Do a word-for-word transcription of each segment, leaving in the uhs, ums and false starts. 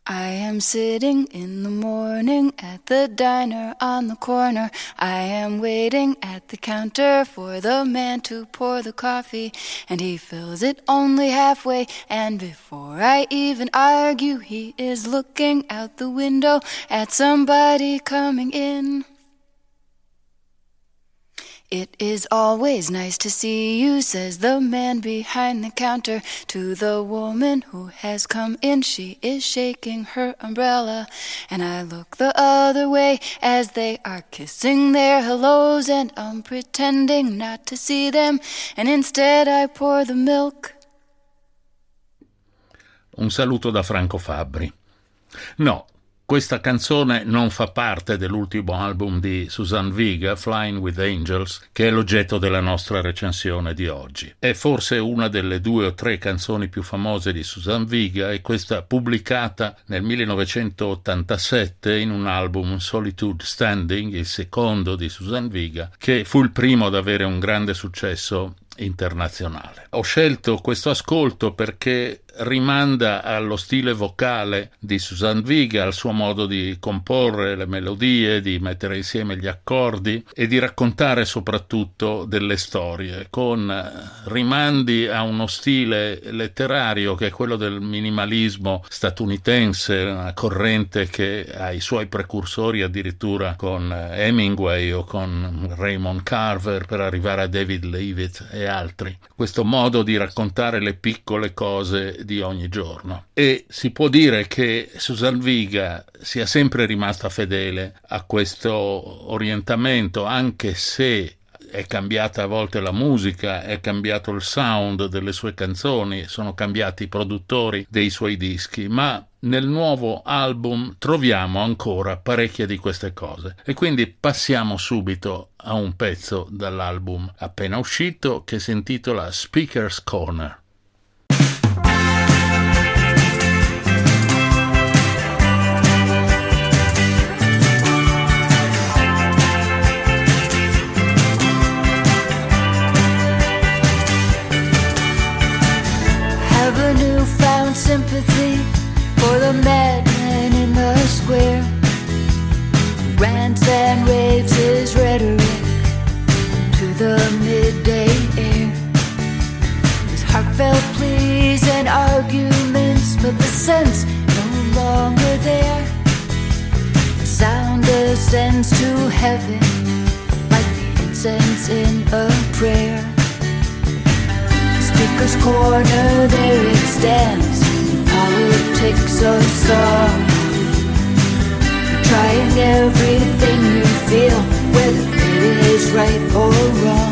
I am sitting in the morning at the diner on the corner. I am waiting at the counter for the man to pour the coffee, and he fills it only halfway, and before I even argue, he is looking out the window at somebody coming in. It is always nice to see you, says the man behind the counter to the woman who has come in. She is shaking her umbrella, and I look the other way as they are kissing their hellos, and I'm pretending not to see them, and instead I pour the milk. Un saluto da Franco Fabbri. No, questa canzone non fa parte dell'ultimo album di Suzanne Vega, Flying with Angels, che è l'oggetto della nostra recensione di oggi. È forse una delle due o tre canzoni più famose di Suzanne Vega, e questa pubblicata nel millenovecentottantasette in un album, Solitude Standing, il secondo di Suzanne Vega, che fu il primo ad avere un grande successo internazionale. Ho scelto questo ascolto perché rimanda allo stile vocale di Suzanne Vega, al suo modo di comporre le melodie, di mettere insieme gli accordi e di raccontare soprattutto delle storie, con rimandi a uno stile letterario che è quello del minimalismo statunitense, una corrente che ha i suoi precursori addirittura con Hemingway o con Raymond Carver, per arrivare a David Leavitt e altri. Questo modo di raccontare le piccole cose di ogni giorno. E si può dire che Suzanne Vega sia sempre rimasta fedele a questo orientamento, anche se è cambiata a volte la musica, è cambiato il sound delle sue canzoni, sono cambiati i produttori dei suoi dischi, ma nel nuovo album troviamo ancora parecchie di queste cose. E quindi passiamo subito a un pezzo dall'album appena uscito che si intitola Speaker's Corner. Sympathy for the madman in the square, rants and raves his rhetoric to the midday air. His heartfelt pleas and arguments, but the sense no longer there. The sound ascends to heaven like the incense in a prayer. Speaker's corner, there it stands. Politics a song. Trying everything you feel, whether it is right or wrong.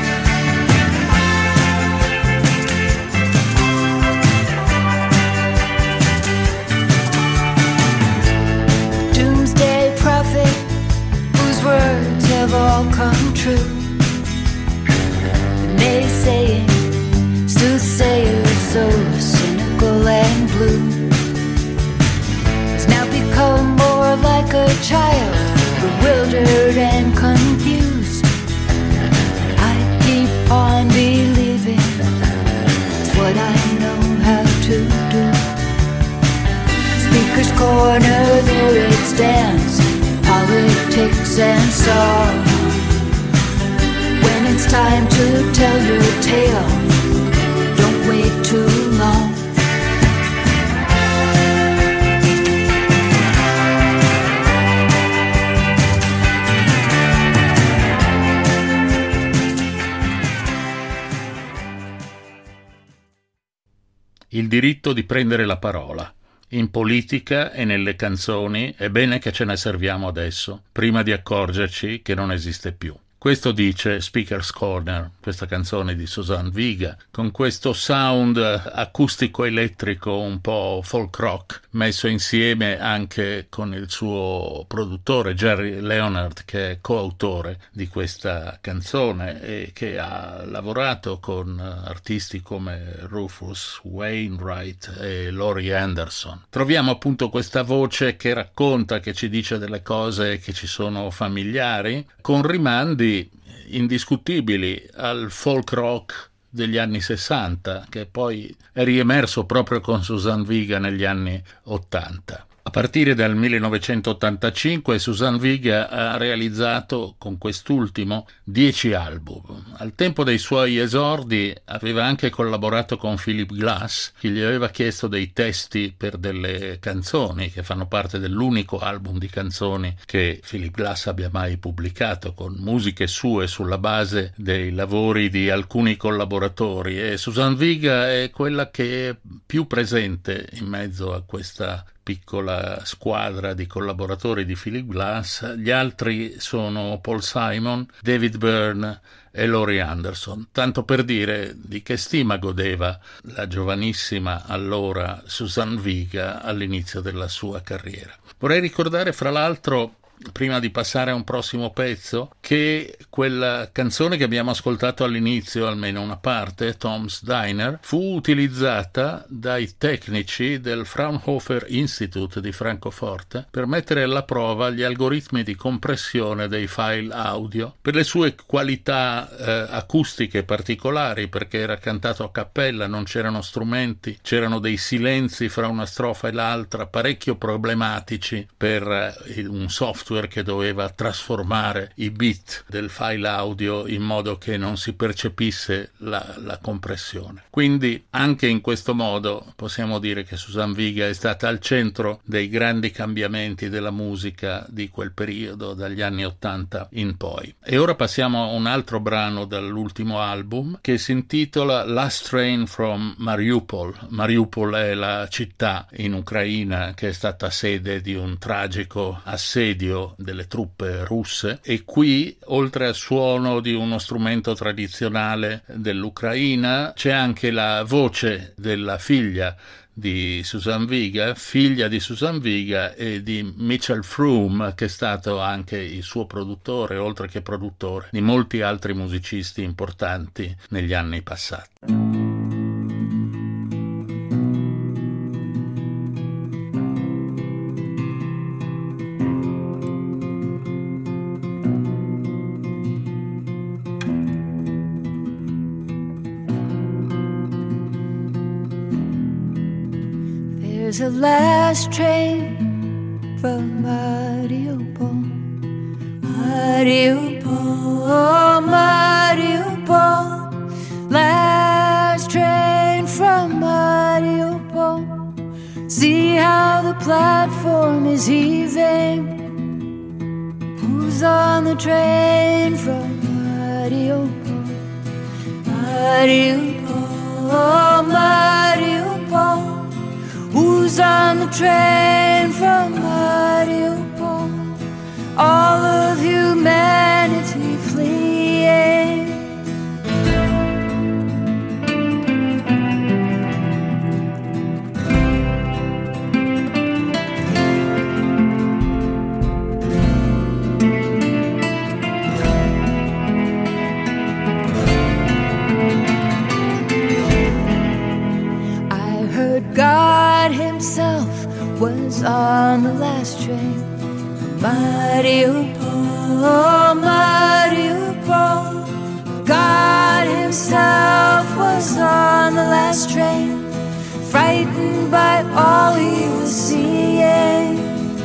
Doomsday prophet, whose words have all come true. Naysaying, soothsayers so cynical and blue, has now become more like a child, bewildered and confused. I keep on believing it's what I know how to do. Speaker's corner, there it stands, politics and song. When it's time to tell your tale, don't wait too long. Il diritto di prendere la parola. In politica e nelle canzoni è bene che ce ne serviamo adesso, prima di accorgerci che non esiste più. Questo dice Speaker's Corner, questa canzone di Suzanne Vega, con questo sound acustico elettrico un po' folk rock, messo insieme anche con il suo produttore Jerry Leonard, che è coautore di questa canzone e che ha lavorato con artisti come Rufus Wainwright e Laurie Anderson. Troviamo appunto questa voce che racconta, che ci dice delle cose che ci sono familiari, con rimandi indiscutibili al folk rock degli anni sessanta, che poi è riemerso proprio con Suzanne Vega negli anni ottanta. A partire dal millenovecentottantacinque Suzanne Vega ha realizzato con quest'ultimo dieci album. Al tempo dei suoi esordi aveva anche collaborato con Philip Glass, che gli aveva chiesto dei testi per delle canzoni che fanno parte dell'unico album di canzoni che Philip Glass abbia mai pubblicato, con musiche sue sulla base dei lavori di alcuni collaboratori, e Suzanne Vega è quella che è più presente in mezzo a questa piccola squadra di collaboratori di Philip Glass. Gli altri sono Paul Simon, David Byrne e Laurie Anderson, tanto per dire di che stima godeva la giovanissima allora Suzanne Vega all'inizio della sua carriera. Vorrei ricordare, fra l'altro, prima di passare a un prossimo pezzo, che quella canzone che abbiamo ascoltato all'inizio, almeno una parte, Tom's Diner, fu utilizzata dai tecnici del Fraunhofer Institute di Francoforte per mettere alla prova gli algoritmi di compressione dei file audio per le sue qualità eh, acustiche particolari, perché era cantato a cappella, non c'erano strumenti, c'erano dei silenzi fra una strofa e l'altra parecchio problematici per eh, un software che doveva trasformare i bit del file audio in modo che non si percepisse la, la compressione. Quindi anche in questo modo possiamo dire che Suzanne Vega è stata al centro dei grandi cambiamenti della musica di quel periodo, dagli anni ottanta in poi. E ora passiamo a un altro brano dall'ultimo album che si intitola Last Train from Mariupol. Mariupol è la città in Ucraina che è stata sede di un tragico assedio delle truppe russe, e qui, oltre al suono di uno strumento tradizionale dell'Ucraina, c'è anche la voce della figlia di Suzanne Vega, figlia di Suzanne Vega e di Mitchell Froom, che è stato anche il suo produttore, oltre che produttore di molti altri musicisti importanti negli anni passati. There's a last train from Mariupol, Mariupol, Mariupol. Last train from Mariupol. See how the platform is heaving. Who's on the train from Mariupol, Mariupol, Mariupol. Who's on the train from Mariupol? All of humanity fleeing. I heard God himself was on the last train. Mariupol, Mariupol. God himself was on the last train, frightened by all he was seeing.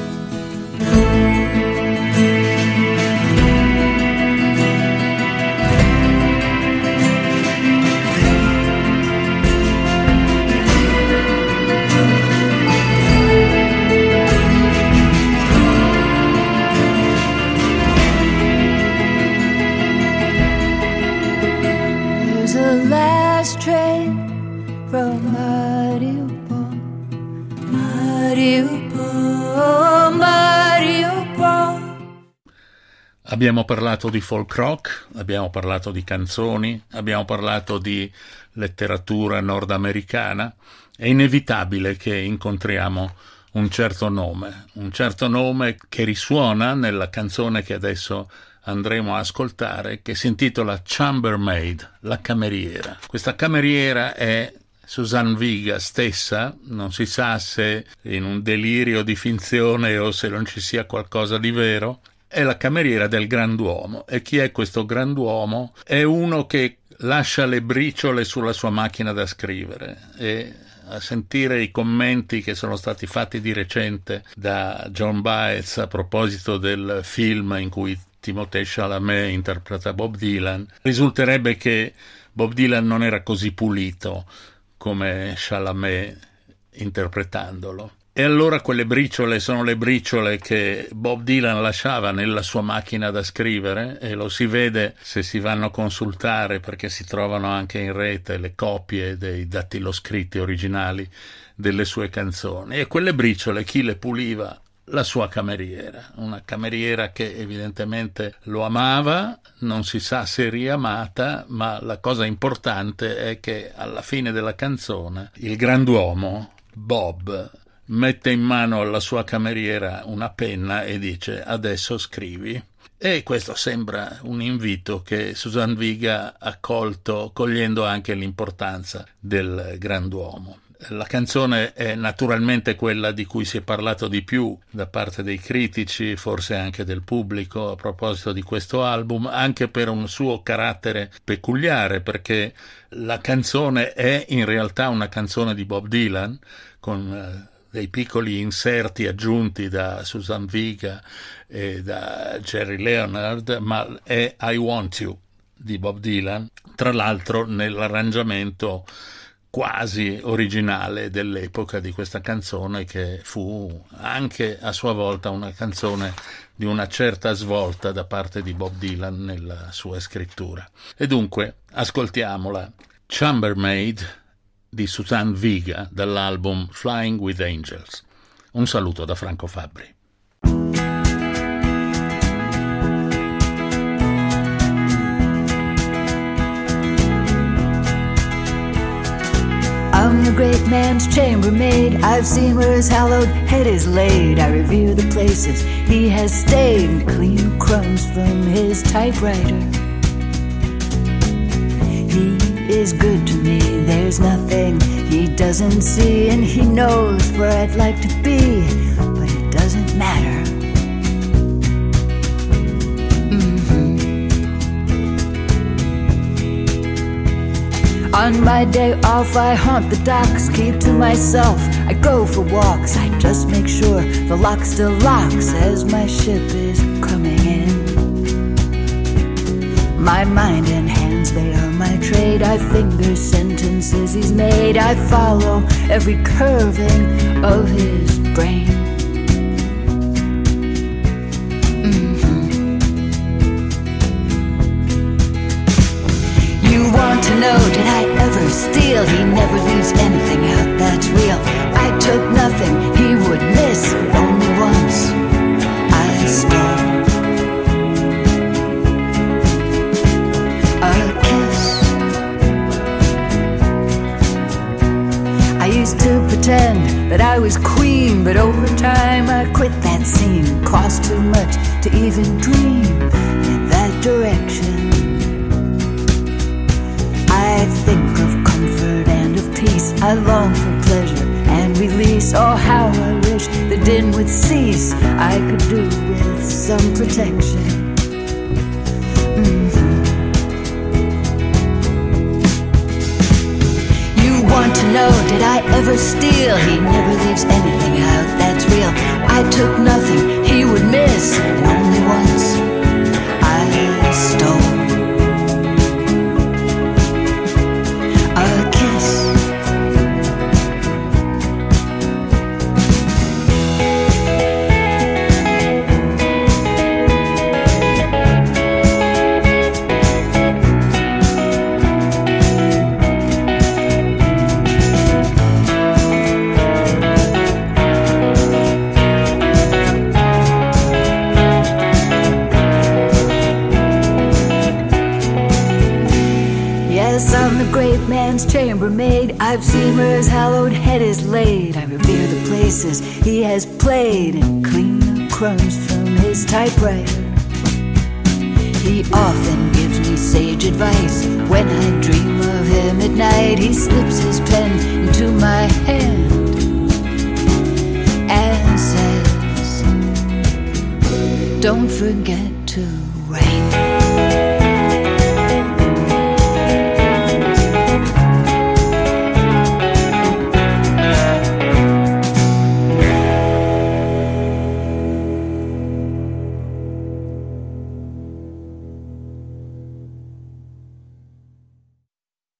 Last train from Mariupol, Mariupol, Mariupol. Abbiamo parlato di folk rock, abbiamo parlato di canzoni, abbiamo parlato di letteratura nordamericana. È inevitabile che incontriamo un certo nome, un certo nome che risuona nella canzone che adesso andremo a ascoltare, che si intitola Chambermaid, la cameriera. Questa cameriera è Suzanne Vega stessa, non si sa se in un delirio di finzione o se non ci sia qualcosa di vero. È la cameriera del granduomo. E chi è questo granduomo? È uno che lascia le briciole sulla sua macchina da scrivere, e a sentire i commenti che sono stati fatti di recente da John Baez a proposito del film in cui Timothée Chalamet interpreta Bob Dylan, risulterebbe che Bob Dylan non era così pulito come Chalamet interpretandolo. E allora quelle briciole sono le briciole che Bob Dylan lasciava nella sua macchina da scrivere, e lo si vede se si vanno a consultare, perché si trovano anche in rete le copie dei dattiloscritti originali delle sue canzoni. E quelle briciole chi le puliva? La sua cameriera, una cameriera che evidentemente lo amava, non si sa se riamata, ma la cosa importante è che alla fine della canzone il grand'uomo, Bob, mette in mano alla sua cameriera una penna e dice: adesso scrivi. E questo sembra un invito che Suzanne Vega ha colto, cogliendo anche l'importanza del grand'uomo. La canzone è naturalmente quella di cui si è parlato di più da parte dei critici, forse anche del pubblico, a proposito di questo album, anche per un suo carattere peculiare, perché la canzone è in realtà una canzone di Bob Dylan, con eh, dei piccoli inserti aggiunti da Suzanne Vega e da Jerry Leonard, ma è I Want You di Bob Dylan, tra l'altro nell'arrangiamento quasi originale dell'epoca di questa canzone, che fu anche a sua volta una canzone di una certa svolta da parte di Bob Dylan nella sua scrittura. E dunque ascoltiamola, Chambermaid di Suzanne Vega dall'album Flying with Angels. Un saluto da Franco Fabbri. I'm the great man's chambermaid. I've seen where his hallowed head is laid. I revere the places he has stayed, clean crumbs from his typewriter. He is good to me, there's nothing he doesn't see, and he knows where I'd like to be, but it doesn't matter. Mm-hmm. On my day off I haunt the docks, keep to myself, I go for walks, I just make sure the lock still locks as my ship is coming in. My mind and hands, they are my trade. I finger sentences he's made. I follow every curving of his brain. Mm-hmm. You want to know, did I ever steal? He never leaves anything out that's real. I took nothing he would miss, only once I stole to pretend that I was queen, but over time I quit that scene. Cost too much to even dream in that direction. I think of comfort and of peace, I long for pleasure and release. Oh, how I wish the din would cease, I could do with some protection. Mm-hmm. Want to know, did I ever steal? He never leaves anything out that's real. I took nothing he would miss, and only once I stole a kiss. Chambermaid, I've seen where his hallowed head is laid. I revere the places he has played and clean the crumbs from his typewriter. He often gives me sage advice. When I dream of him at night, he slips his pen into my hand and says, don't forget to